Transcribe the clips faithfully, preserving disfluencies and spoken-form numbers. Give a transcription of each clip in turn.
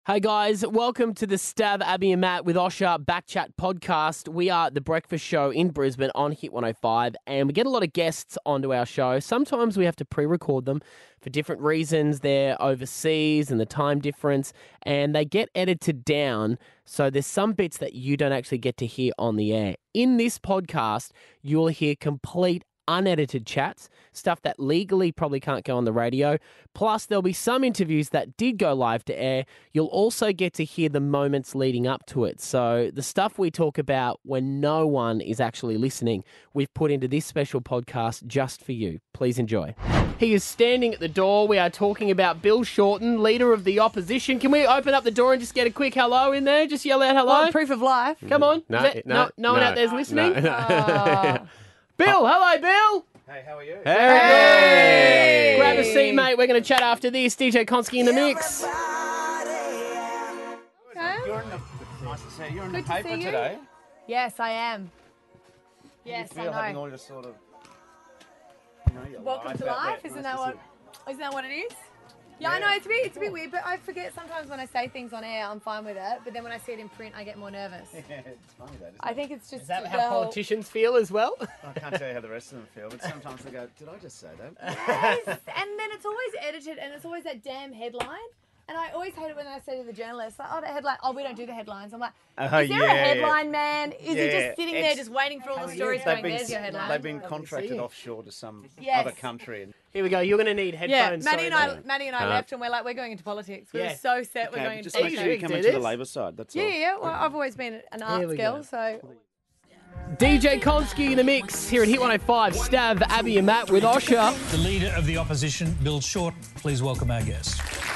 Hey guys, welcome to the Stav, Abby and Matt with Osher Backchat podcast. We are the breakfast show in Brisbane on Hit one oh five, and we get a lot of guests onto our show. Sometimes we have to pre-record them for different reasons. They're overseas and the time difference, and they get edited down, so there's some bits that you don't actually get to hear on the air. In this podcast, you'll hear complete unedited chats, stuff that legally probably can't go on the radio. Plus, there'll be some interviews that did go live to air. You'll also get to hear the moments leading up to it. So the stuff we talk about when no one is actually listening, we've put into this special podcast just for you. Please enjoy. He is standing at the door. We are talking about Bill Shorten, Leader of the Opposition. Can we open up the door and just get a quick hello in there? Just yell out hello. Well, proof of life. Come on. No, Is that- no, no, no one no, out there's listening? no, no. Oh. Bill, hello, Bill. Hey, how are you? Hey! Grab a seat, mate. We're going to chat after this. D J Konsky in the mix. Okay. You're in the, nice to see you. You're in Good the to paper see you. today. Yes, I am. How Yes, do you feel I having know. all your sort of, you know, your Welcome to out life. there. Isn't Nice that to what? see Isn't that what it is? Yeah, I Yeah. know it's a bit it's a bit weird, but I forget sometimes when I say things on air, I'm fine with it. But then when I see it in print, I get more nervous. you. Yeah, it's funny that, isn't I it? think it's just Is that how well, politicians feel as well? I can't tell you how the rest of them feel, but sometimes they go, did I just say that? Yes, and then it's always edited, and it's always that damn headline. And I always hate it when I say to the journalists, like, oh, the headline, oh, we don't do the headlines. I'm like, Oh, is there yeah. a headline, man? Is he Yeah, just sitting there it's- just waiting for all the stories They've going, been, there's your headline? they've been Lovely to contracted see you. offshore to some Yes. other country. And, Here we go. You're going to need Yeah, headphones. Maddie and Sorry, I, mate. Maddie and I Can't. left, and we're like, we're going into politics. We Yeah. were so set we're okay, going but into just make politics. sure you do come into the this. Labor side, that's Yeah, all. yeah. Well, I've always been an arts we girl, go. so D J Konsky in the mix here at Hit one oh five. Stav, Abby and Matt with Osher. The Leader of the Opposition, Bill Shorten. Please welcome our guest.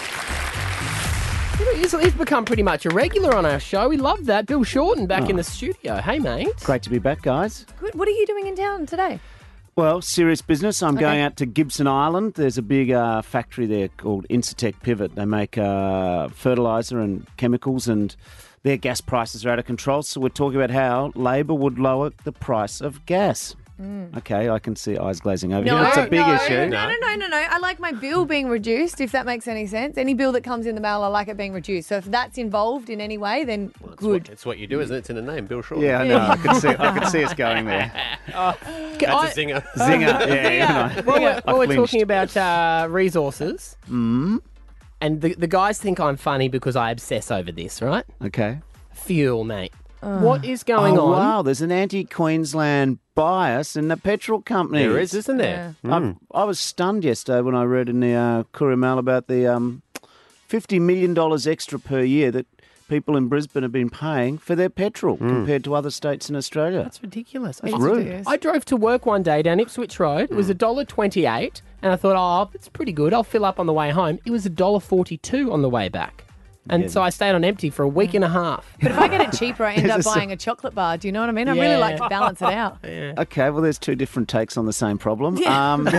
He's, he's become pretty much a regular on our show. We love that. Bill Shorten back in the studio. Hey, mate. Great to be back, guys. good. What are you doing in town today? Well, serious business. I'm Okay. going out to Gibson Island. There's a big uh, factory there called Incitec Pivot. They make uh, fertiliser and chemicals, and their gas prices are out of control. So we're talking about how Labor would lower the price of gas. Okay, I can see eyes glazing over here. It's a big no, issue. No, no, no, no, no. I like my bill being reduced, if that makes any sense. Any bill that comes in the mail, I like it being reduced. So if that's involved in any way, then good. It's what you do, isn't it? It's in the name, Bill Shorten. Yeah, I know. I could see. I could see us going there. I- That's a zinger. Zinger. Yeah, yeah. While we're, while we're flinched. talking about uh, resources, mm. and the, the guys think I'm funny because I obsess over this, right? Okay. Fuel, mate. What is going oh, on? wow. There's an anti-Queensland bias in the petrol companies. There is, isn't there? I, I was stunned yesterday when I read in the uh, Courier Mail about the um, fifty million dollars extra per year that people in Brisbane have been paying for their petrol compared to other states in Australia. That's ridiculous. I, It's rude. ridiculous. I drove to work one day down Ipswich Road. It was one dollar twenty-eight, and I thought, oh, it's pretty good. I'll fill up on the way home. It was one dollar forty-two on the way back. And Yeah. so I stayed on empty for a week and a half. But if I get it cheaper, I end up There's a- buying a chocolate bar. Do you know what I mean? I Yeah. really like to balance it out. Okay, well, there's two different takes on the same problem. Yeah. Um,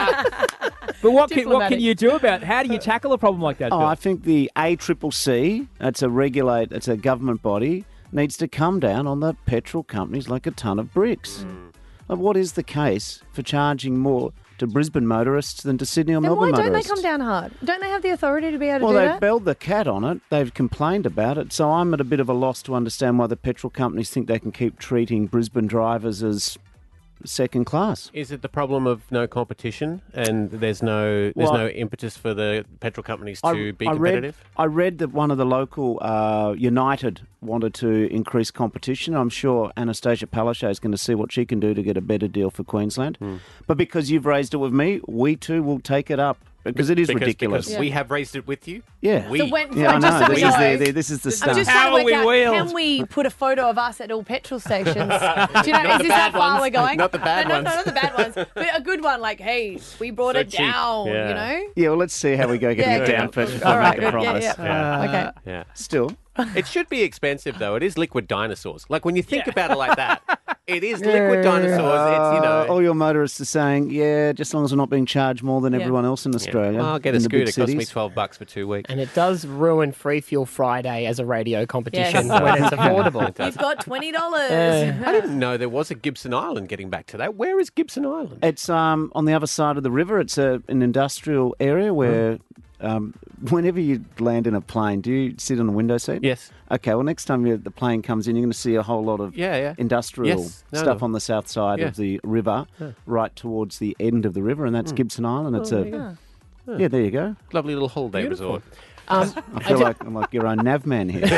But what can, what Diplomatic. can you do about it? How do you tackle a problem like that, oh, Bill? I think the A C C C, it's a regulate, it's a government body, needs to come down on the petrol companies like a ton of bricks. Like, what is the case for charging more to Brisbane motorists than to Sydney or Then why Melbourne don't they motorists? come down hard? Don't they have the authority to be able to Well, do they've that? belled the cat on it. They've complained about it. So I'm at a bit of a loss to understand why the petrol companies think they can keep treating Brisbane drivers as second class. Is it the problem of no competition and there's no there's Well, no impetus for the petrol companies to be I competitive? Read, I read that one of the local uh, United wanted to increase competition. I'm sure Anastasia Palaszczuk is going to see what she can do to get a better deal for Queensland. Hmm. But because you've raised it with me, we too will take it up because it is because, ridiculous. Because we have raised it with you. Yeah. We. So when, yeah, I just know. so we This is, know, the, the, this is the I'm stuff. just How trying to work we out, wheeled. can we put a photo of us at all petrol stations? Do you know, is this how far we're going? Not the bad no, ones. No, not the bad ones, but a good one like, hey, we brought So it cheap. down, Yeah. you know? Yeah, well, let's see how we go getting Yeah, it yeah. down first. All I'll right, make a good. Yeah, promise. yeah. Okay. Yeah. Still. It should be expensive though. It is liquid dinosaurs. Like when you think about it like that, it is liquid dinosaurs. It's you know. Uh, all your motorists are saying, yeah, just as long as we're not being charged more than Yeah. everyone else in Australia. Well, I'll get a in the big scooter. It cost me cities. twelve bucks for two weeks. And it does ruin Free Fuel Friday as a radio competition Yes. when it's affordable. You've got twenty dollars. I didn't know there was a Gibson Island. Getting back to that, where is Gibson Island? It's um, on the other side of the river. It's a, an industrial area where Um, whenever you land in a plane, do you sit on the window seat? Yes. Okay, well, next time you, the plane comes in, you're going to see a whole lot of Yeah, yeah. industrial Yes. No, stuff no. on the south side Yeah. of the river, right towards the end of the river, and that's Gibson Island. It's a yeah, there you go. Lovely little holiday resort. Um, I feel ju- like I'm like your own nav man here.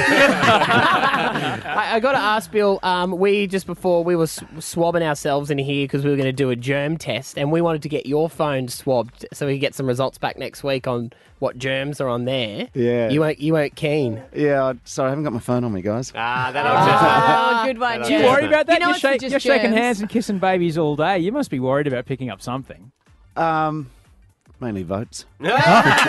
I, I got to ask Bill. Um, we just before we were s- swabbing ourselves in here because we were going to do a germ test, and we wanted to get your phone swabbed so we could get some results back next week on what germs are on there. Yeah. you weren't you weren't keen. yeah, I, sorry, I haven't got my phone on me, guys. Ah, that'll just Oh, good one. Do You yeah. worry about that? You know you're it's shake- just you're shaking germs. hands and kissing babies all day. You must be worried about picking up something. Um, mainly votes. That's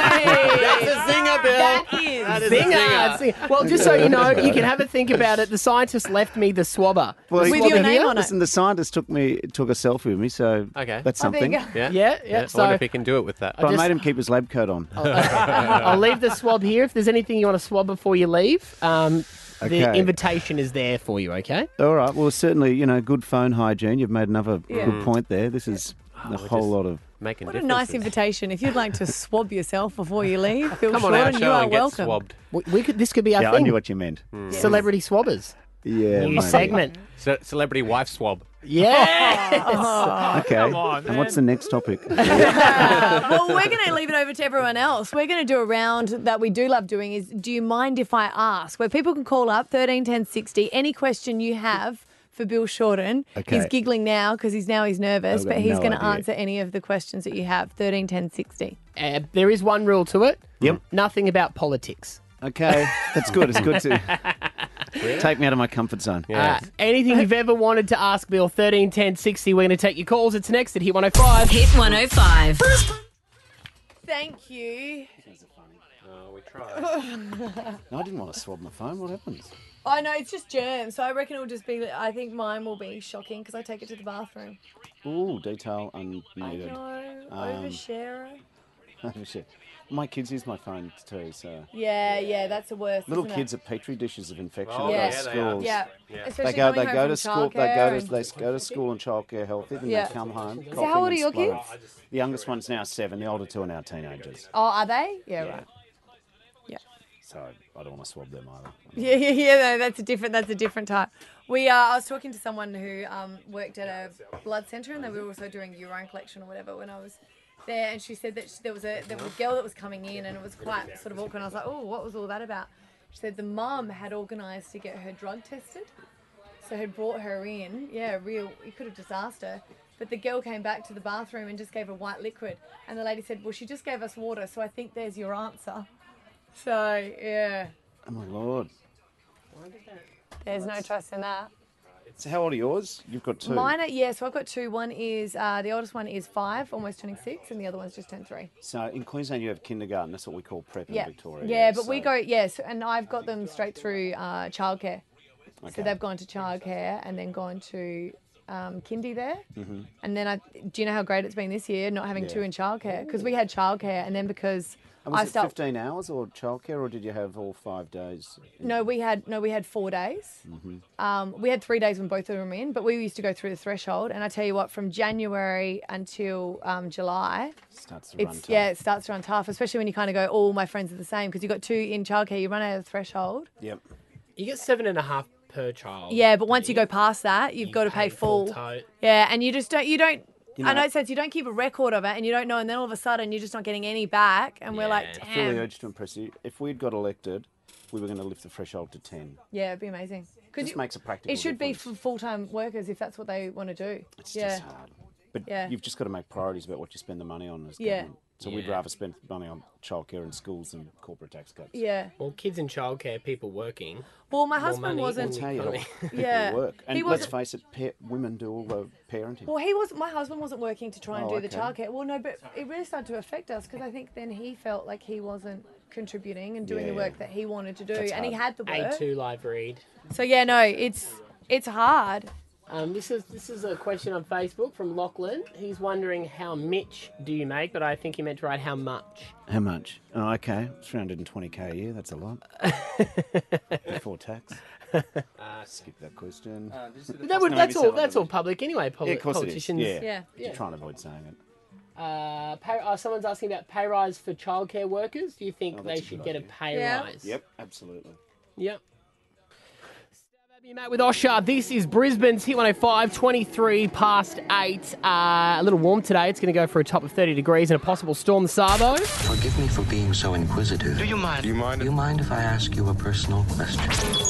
a zinger, Bill. That is. That is a Zinger, zinger. zinger. Well, just so you know, you can have a think about it. The scientist left me the swabber. Well, With he- your name on it. Listen, the scientist took me took a selfie with me, so Okay. that's Oh, there something. you go. Yeah. Yeah, yeah. I So wonder if he can do it with that. But I just- made him keep his lab coat on. I'll leave the swab here. If there's anything you want to swab before you leave, um, the Okay. invitation is there for you. Okay. All right. Well, certainly, you know, good phone hygiene. You've made another Yeah. good point there. This is a whole just- lot of. Making What a nice differences. invitation. If you'd like to swab yourself before you leave, Bill Come on our Shorten, show you are and get welcome. swabbed. We, we could. This could be our Yeah, I thing. knew what you meant. Celebrity swabbers. Yeah. New maybe. segment. Ce- celebrity wife swab. Yeah. Okay. Come on, and what's the next topic? Well, we're going to leave it over to everyone else. We're going to do a round that we do love doing is Do You Mind If I Ask? Where people can call up thirteen ten sixty. Any question you have for Bill Shorten. Okay. He's giggling now because he's now he's nervous, I've but got he's no going to idea. answer any of the questions that you have. thirteen ten sixty. Uh, there is one rule to it. Yep. Nothing about politics. Okay. That's good. It's good to take me out of my comfort zone. Uh, anything you've ever wanted to ask Bill, thirteen ten sixty. We're going to take your calls. It's next at Hit one oh five. Hit one oh five. Thank you. Oh, we tried. No, I didn't want to swab my phone. What happens? I know, it's just germs, so I reckon it'll just be, I think mine will be shocking because I take it to the bathroom. Ooh, detail I unneeded. know, Um, oversharer. Oh, shit. My kids use my phone too, so. Yeah, yeah, that's the worst. Little isn't kids it? are petri dishes of infection Oh, at yeah, those they are. schools. Yeah, Yeah. especially They go. coming They home go from to school. They childcare go to. and- They go to school and childcare healthy. Then Yeah. they come home. So how old are your kids? The youngest one's now seven. The older two are now teenagers. Oh, are they? Yeah, right. So I don't want to swab them either. Yeah, yeah, yeah. No, that's a different. That's a different type. We. Uh, I was talking to someone who um, worked at a blood centre, and they were also doing urine collection or whatever when I was there. And she said that she, there was a there was a girl that was coming in, and it was quite sort of awkward. And I was like, oh, what was all that about? She said the mum had organised to get her drug tested, so had brought her in. Yeah, real. You could have just asked her. But the girl came back to the bathroom and just gave her white liquid. And the lady said, well, she just gave us water, so I think there's your answer. So, yeah, Oh my lord. there's no trust in that. So how old are yours? You've got two. Mine are, yeah, so I've got two. One is, uh, the oldest one is five, almost turning six, and the other one's just turned three. So in Queensland you have kindergarten. That's what we call prep Yeah. in Victoria. Yeah, but we so- go, yes, and I've got them straight through uh, childcare. So Okay. they've gone to childcare and then gone to um, kindy there. Mm-hmm. And then I, do you know how great it's been this year not having Yeah. two in childcare? Because we had childcare, and then because And was I it start. fifteen hours or childcare, or did you have all five days? No, we had no, we had four days. Mm-hmm. Um, we had three days when both of them were in, but we used to go through the threshold. And I tell you what, from January until um, July, Starts to run it's tough. yeah, it starts to run tough, especially when you kind of go, all my friends are the same because you've got two in childcare, you run out of the threshold. Yep. You get seven and a half per child. Yeah, but once you go past that, you've got to pay full. tote. Yeah, and you just don't. You don't. You I know- know it says you don't keep a record of it, and you don't know, and then all of a sudden you're just not getting any back, and we're like, Yeah. I feel the damn. urge to impress you. If we'd got elected, we were going to lift the threshold to ten. Yeah, it'd be amazing. Because Just makes a practical it should be difference. for full-time workers if that's what they want to do. It's yeah. just hard. But Yeah. you've just got to make priorities about what you spend the money on as Yeah. government. So we'd rather spend money on childcare and schools than corporate tax cuts. Yeah. Well, kids in childcare, people working. Well, my More husband money, wasn't. That's how you help people Yeah. work. And He let's wasn't- face it, pa- women do all the parenting. Well, he was. My husband wasn't working to try and Oh, do the okay. childcare. Well, no, but it really started to affect us because I think then he felt like he wasn't contributing and doing the Yeah. work that he wanted to do, That's and he hard. had the A work. two live read. So yeah, no, it's it's hard. Um, this is this is a question on Facebook from Lachlan. He's wondering how much do you make, but I think he meant to write how much. How much? Oh, okay. three hundred twenty k a year. That's a lot. Before tax. Skip that question. That would, No, that's maybe all. seven That's all hundred. public anyway. Poli- Yeah, of course it is. politicians. Yeah. Yeah. Just trying to avoid saying it. Uh, pay, oh, someone's asking about pay rise for childcare workers. Do you think Oh, they that's a should good get a idea. pay Yeah. rise? Yep, absolutely. Yep. Stab Abby and Matt with Osher. This is Brisbane's Hit one oh five, twenty-three past eight. Uh, a little warm today. It's going to go for a top of thirty degrees and a possible storm this Savo. Forgive me for being so inquisitive. Do you mind? Do you mind? Do you mind if I ask you a personal question?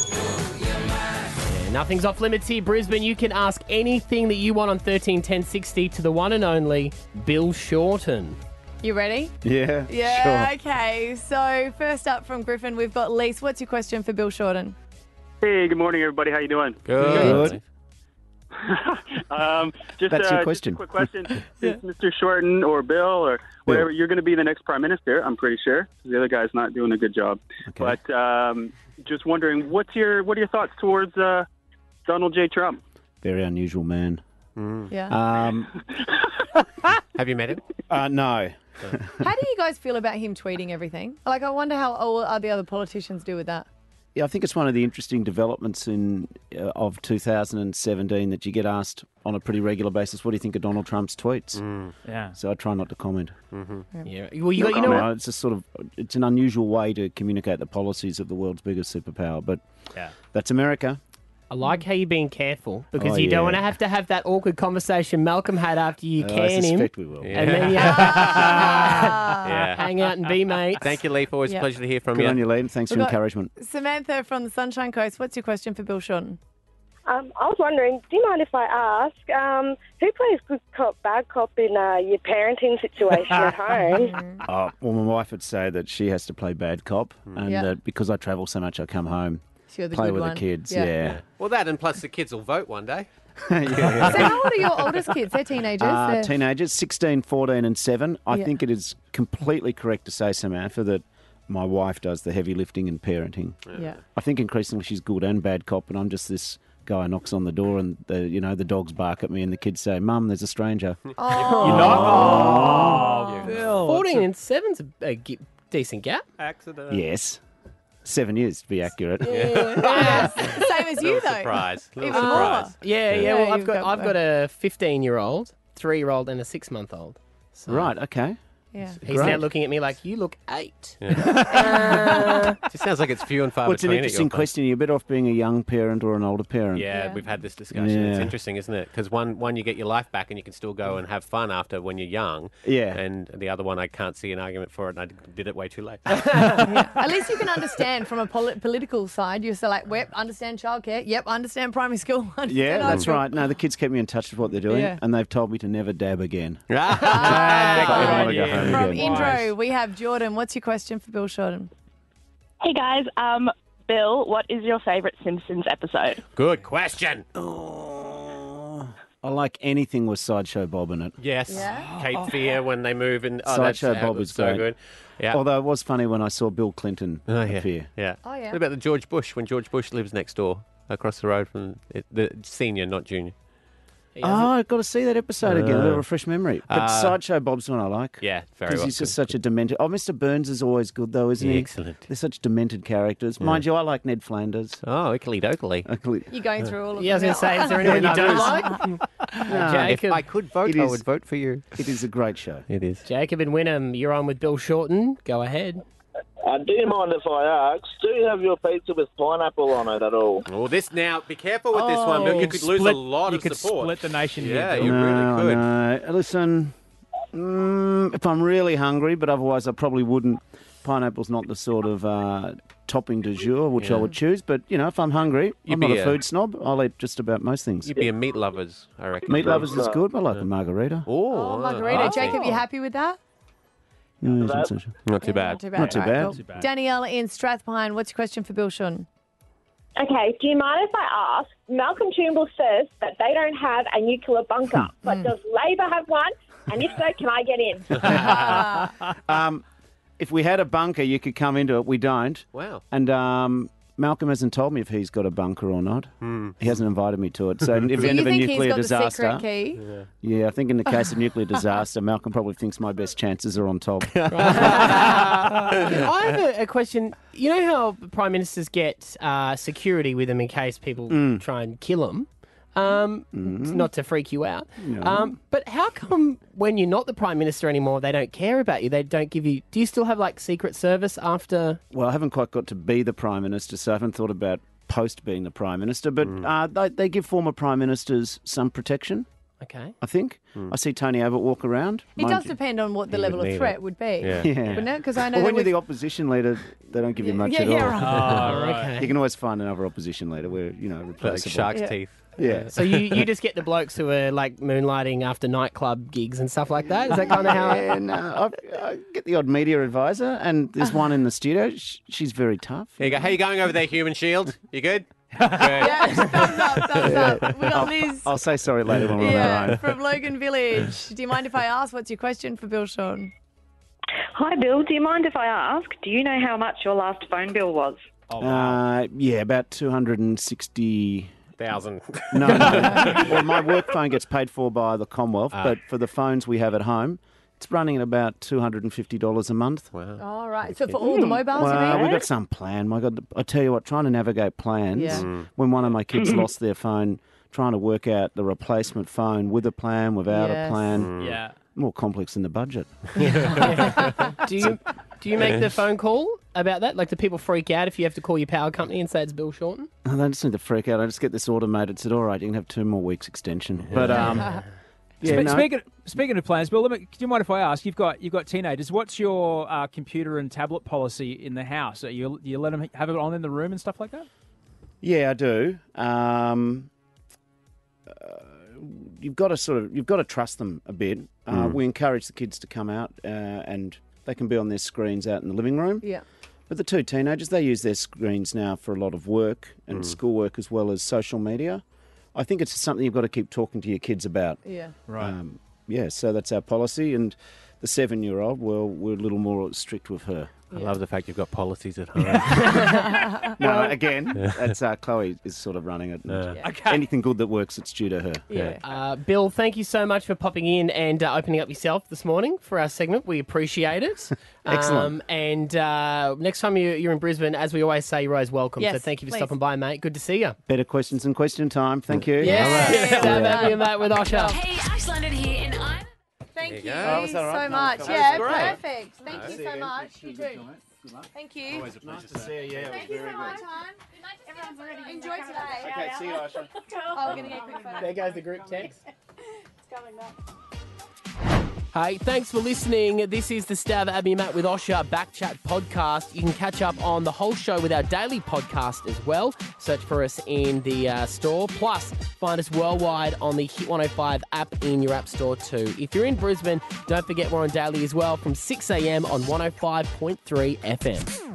Yeah, nothing's off limits here, Brisbane. You can ask anything that you want on thirteen ten sixty to the one and only Bill Shorten. You ready? Yeah, Yeah, sure. okay. So first up from Griffin, we've got Lise. What's your question for Bill Shorten? Hey, good morning, everybody. How you doing? Good. Um, just, That's uh, your question. Just a quick question. Is Mister Shorten or Bill or whatever, you're going to be the next prime minister, I'm pretty sure. The other guy's not doing a good job. Okay. But um, just wondering, what's your what are your thoughts towards uh, Donald J. Trump? Very unusual man. Yeah. Um, Have you met him? uh, no. How do you guys feel about him tweeting everything? Like, I wonder how all the other politicians do with that. Yeah, I think it's one of the interesting developments in uh, of two thousand seventeen that you get asked on a pretty regular basis, what do you think of Donald Trump's tweets? Yeah. So I try not to comment. Yeah. Well, you, got, you know what? No, it's just sort of, it's an unusual way to communicate the policies of the world's biggest superpower, but Yeah. that's America. I like how you're being careful because Oh, you don't yeah. want to have to have that awkward conversation Malcolm had after you Uh, I can him. suspect we will. And then you have Ah. Yeah. hang out and be mates. Thank you, Leaf. Always Yeah. a pleasure to hear from Good you. on you, Lee. Thanks for We've your got- encouragement. Samantha from the Sunshine Coast, what's your question for Bill Shorten? Um, I was wondering, do you mind if I ask, um, who plays good cop, bad cop in uh, your parenting situation at home? Oh, well, my wife would say that she has to play bad cop, and Yeah. that because I travel so much, I come home, You're the play good with one. the kids. Yeah. Yeah. Well, that and plus the kids will vote one day. yeah, yeah. So how old are your oldest kids? They're teenagers. Uh, They're- teenagers, sixteen, fourteen and seven. I Yeah. think it is completely correct to say, Samantha, that my wife does the heavy lifting in parenting. yeah. I think increasingly she's good and bad cop, and I'm just this guy who knocks on the door and the you know the dogs bark at me and the kids say, "Mum, there's a stranger." Oh. You're not? Oh, Bill. fourteen and seven's a, a g- decent gap. Accident. Yes, seven years to be accurate. Same as you, Little though. surprise. Little Even surprise. more. Yeah, yeah. Yeah, Well, I've you've got, got I've got a fifteen-year-old, three-year-old, and a six-month-old. So Right. Okay. Yeah. He's now Great. looking at me like, you look eight. Just sounds like it's few and far Well, it's an between. at your interesting place. question. You're better off being a young parent or an older parent. Yeah, Yeah. we've had this discussion. It's Yeah. interesting, isn't it? Because one, one, you get your life back and you can still go and have fun after when you're young. Yeah. And the other one, I can't see an argument for it, and I did it way too late. At least you can understand from a poli- political side. You're so like, yep, understand childcare. Yep, understand primary school. Understand Yeah, high that's school. right. No, the kids keep me in touch with what they're doing, Yeah. and they've told me to never dab again. Ah, So I good. want to go home From again. intro, we have Jordan. What's your question for Bill Shorten? Hey, guys. Um, Bill, what is your favourite Simpsons episode? Good question. Oh, I like anything with Sideshow Bob in it. Yes. Yeah? Cape Fear when they move and oh, that's Sideshow that Bob was is so great. good. Yeah. Although it was funny when I saw Bill Clinton Oh, yeah. appear. Yeah. Oh, yeah. What about the George Bush when George Bush lives next door across the road from it, the senior, not junior? Oh, I've got to see that episode again. A little refresh memory. But Uh, Sideshow Bob's one I like. Yeah, very Because well. he's just such a demented... Oh, Mister Burns is always good, though, isn't he? Excellent. They're such demented characters. Mind you, I like Ned Flanders. Oh, Italy dokley. Actually, You're going through all of Yeah, I was them going to say, now. is there anyone you don't like? no, Jacob, If I could vote, It I is- would vote for you. it is a great show. It is. Jacob and Wynnum, you're on with Bill Shorten. Go ahead. Uh, do you mind if I ask, do you have your pizza with pineapple on it at all? Oh, this now. Be careful with this one, Bill. You could lose a Split- lot you of could support. split the nation Yeah, here, you Bill. no, really could. no. Listen, mm, if I'm really hungry, but otherwise I probably wouldn't. Pineapple's not the sort of uh, topping du jour which I Yeah. would choose. But, you know, if I'm hungry, You'd I'm not be a a- food snob. I'll eat just about most things. You'd be a meat lovers, I reckon. Meat lovers is good. I like the margarita. Oh, Oh, margarita. uh, Jacob, you happy with that? Mm, it's not so- Not too Yeah, bad. Not too bad. Not too Right, bad. cool. Not too bad. Danielle in Strathpine, what's your question for Bill Shorten? Okay, do you mind if I ask? Malcolm Turnbull says that they don't have a nuclear bunker, but does Labor have one? And if so, can I get in? Um, if we had a bunker, you could come into it. We don't. Wow. And um, Malcolm hasn't told me if he's got a bunker or not. He hasn't invited me to it. So if Do the end you of a think he's nuclear got the disaster, secret key? yeah, I think in the case of nuclear disaster, Malcolm probably thinks my best chances are on top. I have a, a question. You know how prime ministers get uh, security with them in case people try and kill them? Um, Not to freak you out. No. Um, but how come when you're not the Prime Minister anymore, they don't care about you? They don't give you... Do you still have, like, Secret Service after... Well, I haven't quite got to be the Prime Minister, so I haven't thought about post being the Prime Minister. But uh, they, they give former Prime Ministers some protection, Okay. I think. I see Tony Abbott walk around. It Mind does you- depend on what the You level would of need threat it. would be. Yeah. Yeah. Wouldn't it? Because I know Well, when that you're the we've- opposition leader, they don't give you much yeah, at yeah, all. right. Oh, right. Okay. You can always find another opposition leader where, you know, Like replaceable. shark's Yeah. teeth. Yeah. So you, you just get the blokes who are, like, moonlighting after nightclub gigs and stuff like that? Is that kind of how... Yeah, no, I, I get the odd media advisor, and there's one in the studio. Sh- She's very tough. There you go. How you going over there, Human Shield? You good? Good. Yeah, thumbs up, thumbs up. We got Liz. I'll say sorry later when we're on Yeah, our own. from Logan Village. Do you mind if I ask what's your question for Bill Sean? Hi, Bill. Do you mind if I ask, do you know how much your last phone bill was? Uh, yeah, about two hundred sixty... Thousand. No, no. Well, my work phone gets paid for by the Commonwealth, but for the phones we have at home, it's running at about two hundred fifty dollars a month. Wow. All right. So for all the mobiles, Well, you we've mean? got some plan. My God, I tell you what, trying to navigate plans. Yeah. Mm. When one of my kids lost their phone, trying to work out the replacement phone with a plan, without Yes. a plan, Yeah. more complex than the budget. Do you do you make the phone call about that? Like, do people freak out if you have to call your power company and say it's Bill Shorten? I don't just need to freak out. I just get this automated. Said, all right, you can have two more weeks extension. But um, yeah, Spe- no. Speaking speaking of plans, Bill, let me, do you mind if I ask? You've got you've got teenagers. What's your uh, computer and tablet policy in the house? Are you you let them have it on in the room and stuff like that? Yeah, I do. Um, uh, you've got to sort of you've got to trust them a bit. Uh, We encourage the kids to come out uh, and they can be on their screens out in the living room. Yeah. But the two teenagers, they use their screens now for a lot of work and schoolwork as well as social media. I think it's something you've got to keep talking to your kids about. Yeah. Right. Um, yeah, so that's our policy. And the seven-year-old, well, we're a little more strict with her. I love the fact you've got policies at home. No, again, that's uh, Chloe is sort of running it. and Yeah. Anything good that works, it's due to her. Yeah. Uh, Bill, thank you so much for popping in and uh, opening up yourself this morning for our segment. We appreciate it. Excellent. Um, and uh, next time you, you're in Brisbane, as we always say, you're always welcome. so Yes, thank you for please. stopping by, mate. Good to see you. Better questions than question time. Thank you. Yes. Yeah. Stab Abby and Matt with Osher. Hey, Ash London here, and I'm. Thank you, you go. Oh, was that all right? so No, much. that was Yeah, great. perfect. Thank you so much. You too. Thank you. Nice to see you. Yeah, Thank you so much, hon. Everyone's already enjoy today. Okay, see you, Asha. Oh, we're gonna get a quick photo. There goes the group text. Coming back. Hey, thanks for listening. This is the Stab Abby and Matt with Osher Backchat podcast. You can catch up on the whole show with our daily podcast as well. Search for us in the uh, store. Plus, find us worldwide on the Hit one oh five app in your app store too. If you're in Brisbane, don't forget we're on daily as well from six a.m. on one oh five point three F M.